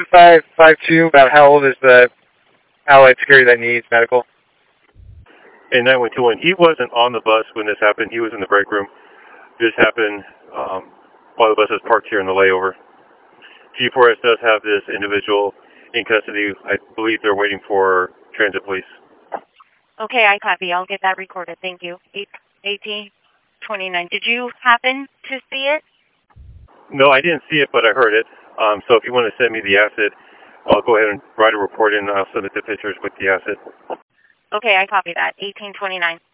2552, about how old is the Allied security that needs medical? And 9121, he wasn't on the bus when this happened. He was in the break room. This happened while the bus was parked here in the layover. G4S does have this individual in custody. I believe they're waiting for transit police. Okay, I copy. I'll get that recorded. Thank you. 1829. Did you happen to see it? No, I didn't see it, but I heard it. So if you want to send me the asset, I'll go ahead and write a report in, and I'll submit the pictures with the asset. Okay, I copy that. 1829.